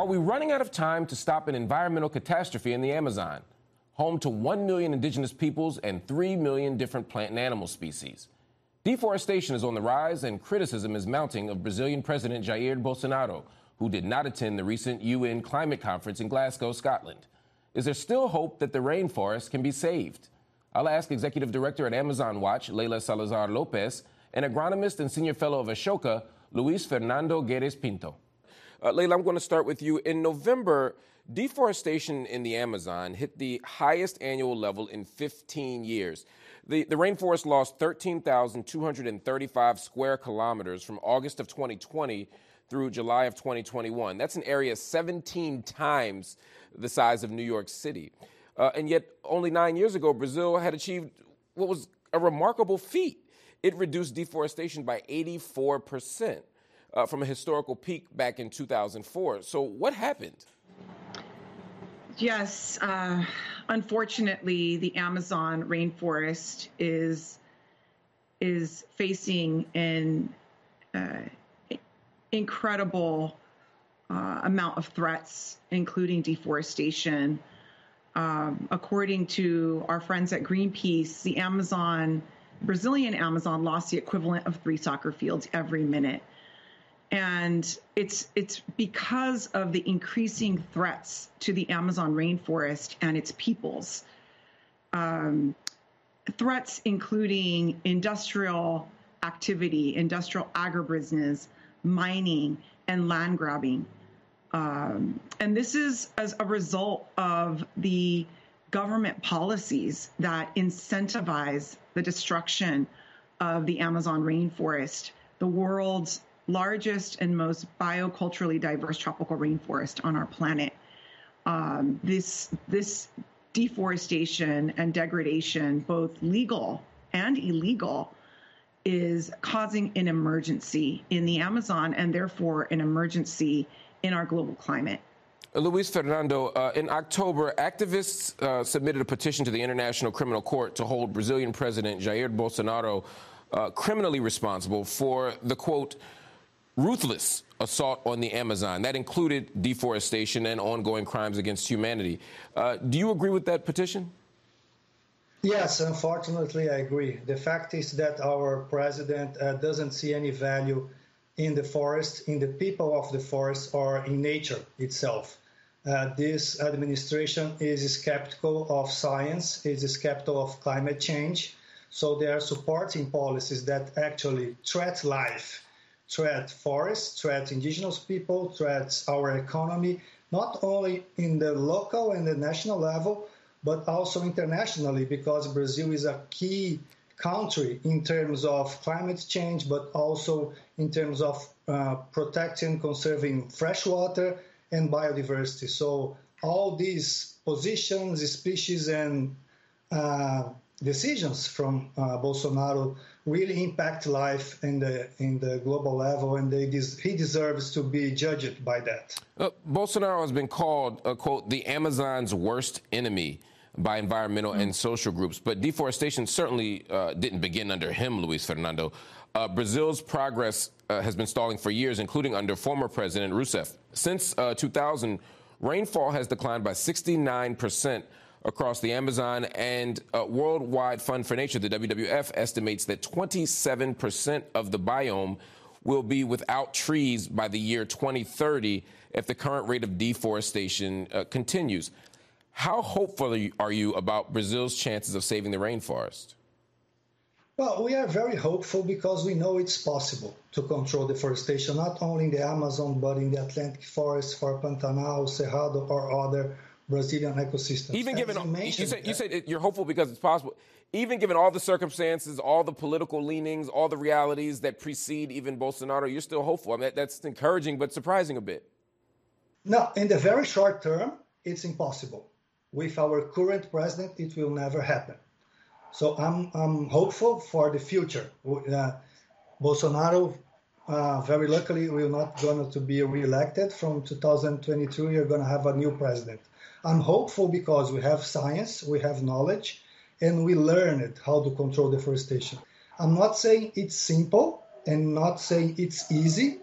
Are we running out of time to stop an environmental catastrophe in the Amazon, home to 1 million indigenous peoples and 3 million different plant and animal species? Deforestation is on the rise, and criticism is mounting of Brazilian President Jair Bolsonaro, who did not attend the recent UN climate conference in Glasgow, Scotland. Is there still hope that the rainforest can be saved? I'll ask Executive Director at Amazon Watch, Leila Salazar Lopez, and agronomist and senior fellow of Ashoka, Luis Fernando Guedes Pinto. Leila, I'm going to start with you. In November, deforestation in the Amazon hit the highest annual level in 15 years. The rainforest lost 13,235 square kilometers from August of 2020 through July of 2021. That's an area 17 times the size of New York City. And yet, only 9 years ago, Brazil had achieved what was a remarkable feat. It reduced deforestation by 84% from a historical peak back in 2004. So what happened? Yes, unfortunately, the Amazon rainforest is facing an incredible amount of threats, including deforestation. According to our friends at Greenpeace, the Brazilian Amazon lost the equivalent of 3 soccer fields every minute. And it's because of the increasing threats to the Amazon rainforest and its peoples. Threats including industrial activity, industrial agribusiness, mining, and land grabbing. And this is as a result of the government policies that incentivize the destruction of the Amazon rainforest, the world's largest and most bioculturally diverse tropical rainforest on our planet. This deforestation and degradation, both legal and illegal, is causing an emergency in the Amazon and therefore an emergency in our global climate. Luis Fernando, in October, activists submitted a petition to the International Criminal Court to hold Brazilian President Jair Bolsonaro criminally responsible for the, quote, ruthless assault on the Amazon. That included deforestation and ongoing crimes against humanity. Do you agree with that petition? Yes, unfortunately, I agree. The fact is that our president doesn't see any value in the forest, in the people of the forest, or in nature itself. This administration is skeptical of science, is skeptical of climate change, so they are supporting policies that actually threat life, threat forests, threat indigenous people, threat our economy, not only in the local and the national level, but also internationally, because Brazil is a key country in terms of climate change, but also in terms of protecting, conserving fresh water and biodiversity. So all these positions, species, and decisions from Bolsonaro really impact life in the global level, and he deserves to be judged by that. Bolsonaro has been called, quote, the Amazon's worst enemy by environmental and social groups, but deforestation certainly didn't begin under him, Luis Fernando. Brazil's progress has been stalling for years, including under former President Rousseff. Since 2000, rainfall has declined by 69% across the Amazon, and Worldwide Fund for Nature, the WWF, estimates that 27% of the biome will be without trees by the year 2030 if the current rate of deforestation continues. How hopeful are you about Brazil's chances of saving the rainforest? Well, we are very hopeful because we know it's possible to control deforestation, not only in the Amazon, but in the Atlantic forest, for Pantanal, Cerrado, or other Brazilian ecosystems. Even given, you said you're hopeful because it's possible. Even given all the circumstances, all the political leanings, all the realities that precede even Bolsonaro, you're still hopeful. I mean, that's encouraging but surprising a bit. No, in the very short term, it's impossible. With our current president, it will never happen. So I'm hopeful for the future. Bolsonaro, very luckily, will not going to be reelected. From 2022, you're going to have a new president. I'm hopeful because we have science, we have knowledge, and we learned how to control deforestation. I'm not saying it's simple and not saying it's easy,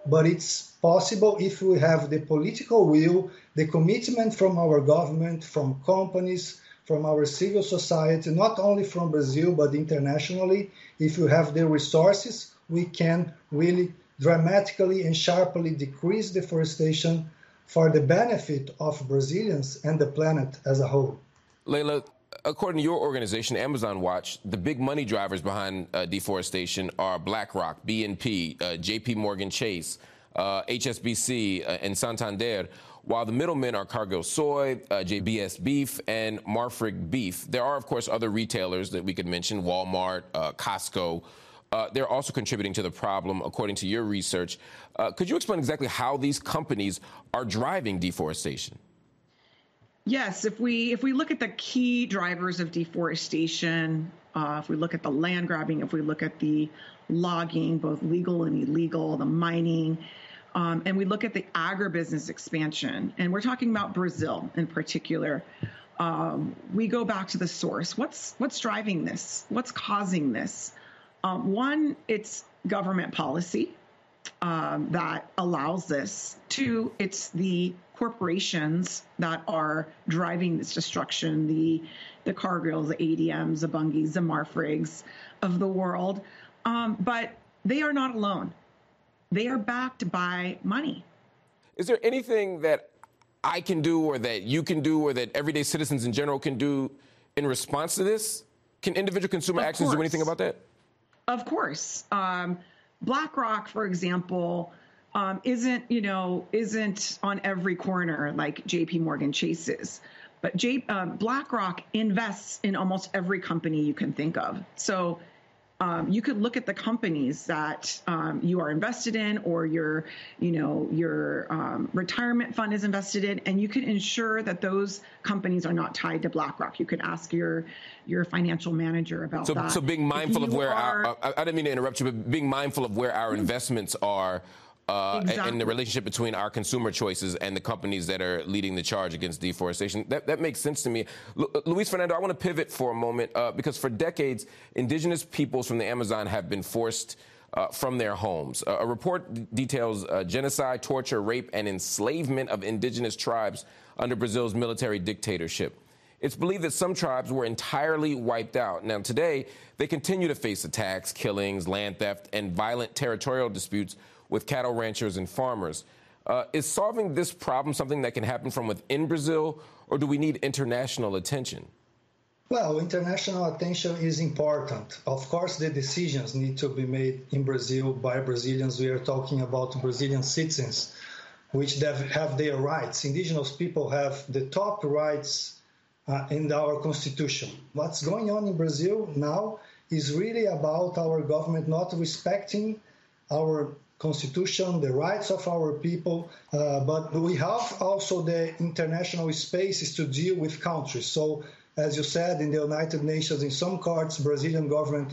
but it's possible if we have the political will, the commitment from our government, from companies, from our civil society, not only from Brazil, but internationally. If we have the resources, we can really dramatically and sharply decrease deforestation for the benefit of Brazilians and the planet as a whole. Leila, according to your organization, Amazon Watch, the big money drivers behind deforestation are BlackRock, BNP, JP Morgan Chase, HSBC, and Santander, while the middlemen are Cargill Soy, JBS Beef, and Marfrig Beef. There are, of course, other retailers that we could mention, Walmart, Costco. They're also contributing to the problem, according to your research. Could you explain exactly how these companies are driving deforestation? Yes, if we look at the key drivers of deforestation, if we look at the land grabbing, if we look at the logging, both legal and illegal, the mining, and we look at the agribusiness expansion, and we're talking about Brazil in particular, we go back to the source. What's driving this? What's causing this? One, it's government policy that allows this. Two, it's the corporations that are driving this destruction, the Cargills, the ADMs, the Bungys, the Marfrigs of the world. But they are not alone. They are backed by money. Is there anything that I can do or that you can do or that everyday citizens in general can do in response to this? Can individual consumer actions do anything about that? Of course. BlackRock, for example, isn't on every corner like JP Morgan Chase is. But BlackRock invests in almost every company you can think of. So you could look at the companies that you are invested in, or your retirement fund is invested in, and you can ensure that those companies are not tied to BlackRock. You could ask your financial manager about that. So being mindful of where I didn't mean to interrupt you, but being mindful of where our investments are. Exactly. And the relationship between our consumer choices and the companies that are leading the charge against deforestation. That makes sense to me. Luis Fernando, I want to pivot for a moment because for decades, indigenous peoples from the Amazon have been forced from their homes. A report details genocide, torture, rape, and enslavement of indigenous tribes under Brazil's military dictatorship. It's believed that some tribes were entirely wiped out. Now, today, they continue to face attacks, killings, land theft, and violent territorial disputes with cattle ranchers and farmers. Is solving this problem something that can happen from within Brazil, or do we need international attention? Well, international attention is important. Of course, the decisions need to be made in Brazil by Brazilians. We are talking about Brazilian citizens, which have their rights. Indigenous people have the top rights in our constitution. What's going on in Brazil now is really about our government not respecting our constitution, the rights of our people, but we have also the international spaces to deal with countries. So, as you said, in the United Nations, in some courts, Brazilian government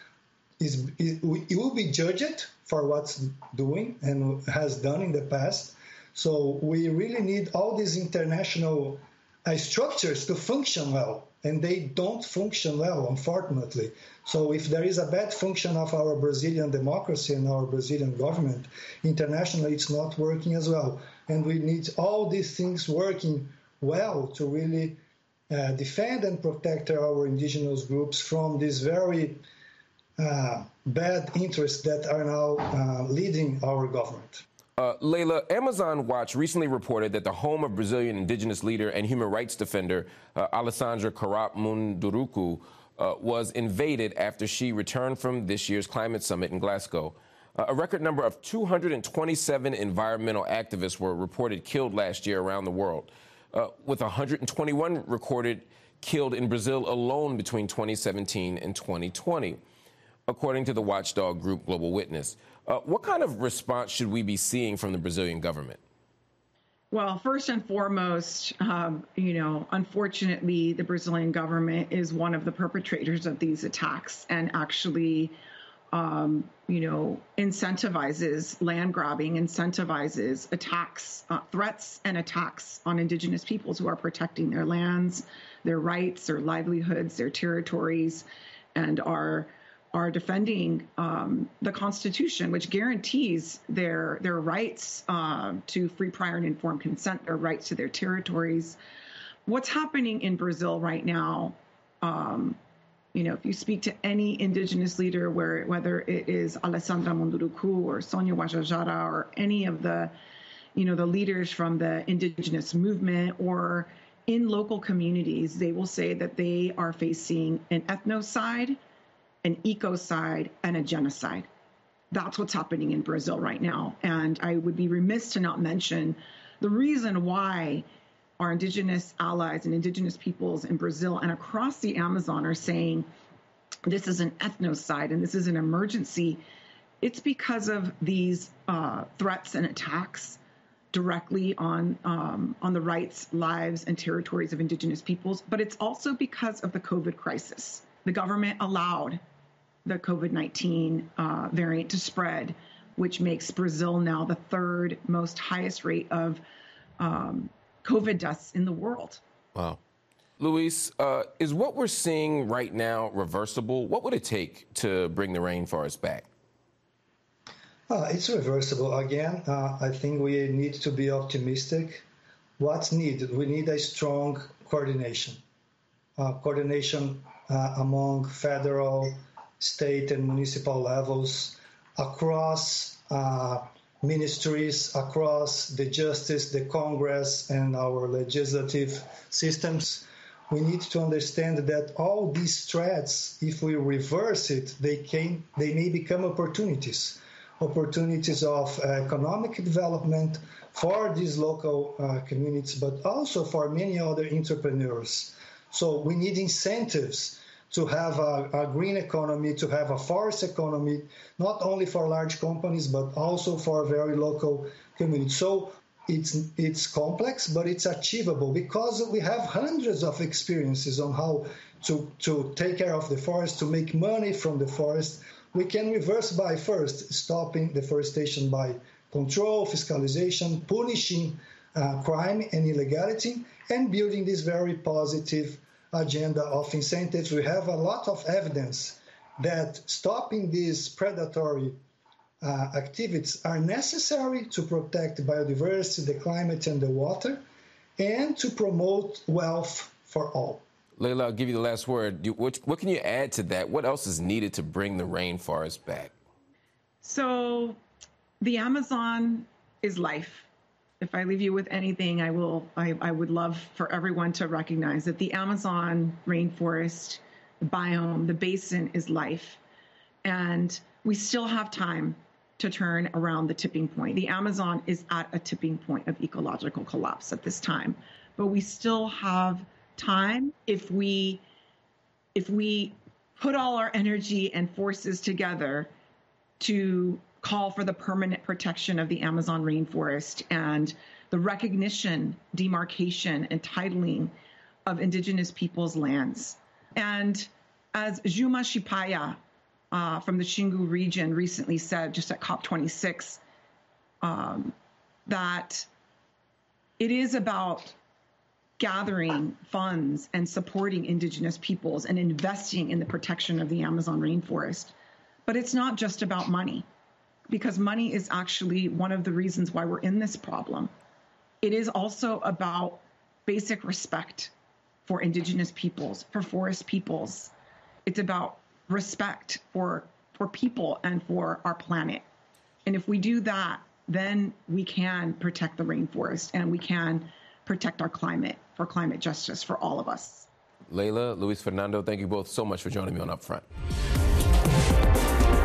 will be judged for what's doing and has done in the past. So we really need all these international structures to function well, and they don't function well, unfortunately. So if there is a bad function of our Brazilian democracy and our Brazilian government, internationally it's not working as well. And we need all these things working well to really defend and protect our indigenous groups from these very bad interests that are now leading our government. Leila, Amazon Watch recently reported that the home of Brazilian indigenous leader and human rights defender Alessandra Carap Munduruku was invaded after she returned from this year's climate summit in Glasgow. A record number of 227 environmental activists were reported killed last year around the world, with 121 recorded killed in Brazil alone between 2017 and 2020, according to the watchdog group Global Witness. What kind of response should we be seeing from the Brazilian government? Well, first and foremost, unfortunately, the Brazilian government is one of the perpetrators of these attacks and actually, incentivizes land grabbing, incentivizes attacks, threats and attacks on indigenous peoples who are protecting their lands, their rights, their livelihoods, their territories, and are are defending the Constitution, which guarantees their rights to free, prior, and informed consent, their rights to their territories. What's happening in Brazil right now, if you speak to any indigenous leader, whether it is Alessandra Munduruku or Sonia Guajajara or any of the leaders from the indigenous movement or in local communities, they will say that they are facing an ethnocide, an ecocide, and a genocide. That's what's happening in Brazil right now. And I would be remiss to not mention the reason why our indigenous allies and indigenous peoples in Brazil and across the Amazon are saying this is an ethnocide and this is an emergency. It's because of these threats and attacks directly on the rights, lives, and territories of indigenous peoples, but it's also because of the COVID crisis. The government allowed the COVID-19 variant to spread, which makes Brazil now the third most highest rate of COVID deaths in the world. Wow. Luis, is what we're seeing right now reversible? What would it take to bring the rainforest back? It's reversible. Again, I think we need to be optimistic. What's needed? We need a strong coordination. Coordination among federal, state, and municipal levels, across ministries, across the justice, the Congress, and our legislative systems. We need to understand that all these threats, if we reverse it, they may become opportunities of economic development for these local communities, but also for many other entrepreneurs. So we need incentives to have a green economy, to have a forest economy, not only for large companies, but also for very local communities. So it's complex, but it's achievable because we have hundreds of experiences on how to take care of the forest, to make money from the forest. We can reverse by first stopping deforestation by control, fiscalization, punishing crime and illegality, and building this very positive agenda of incentives. We have a lot of evidence that stopping these predatory activities are necessary to protect biodiversity, the climate, and the water, and to promote wealth for all. Leila, I'll give you the last word. What can you add to that? What else is needed to bring the rainforest back? So the Amazon is life. If I leave you with anything, I would love for everyone to recognize that the Amazon rainforest, the biome, the basin is life. And we still have time to turn around the tipping point. The Amazon is at a tipping point of ecological collapse at this time. But we still have time if we put all our energy and forces together to call for the permanent protection of the Amazon rainforest and the recognition, demarcation, and titling of indigenous peoples' lands. And as Juma Shipaya from the Xingu region recently said, just at COP26, that it is about gathering funds and supporting indigenous peoples and investing in the protection of the Amazon rainforest. But it's not just about money, because money is actually one of the reasons why we're in this problem. It is also about basic respect for indigenous peoples, for forest peoples. It's about respect for people and for our planet. And if we do that, then we can protect the rainforest and we can protect our climate for climate justice for all of us. Leila, Luis Fernando, thank you both so much for joining me on Upfront.